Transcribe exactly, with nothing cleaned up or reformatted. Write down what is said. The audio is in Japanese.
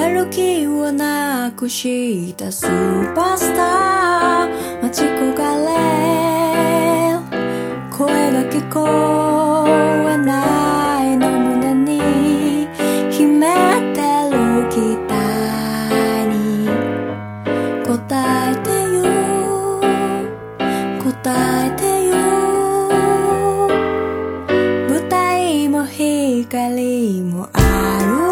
る気をなくしたスーパースター待ち焦がれ声が聞こえないの胸に秘めてる期待に答えてよ答えてよ舞台も光もある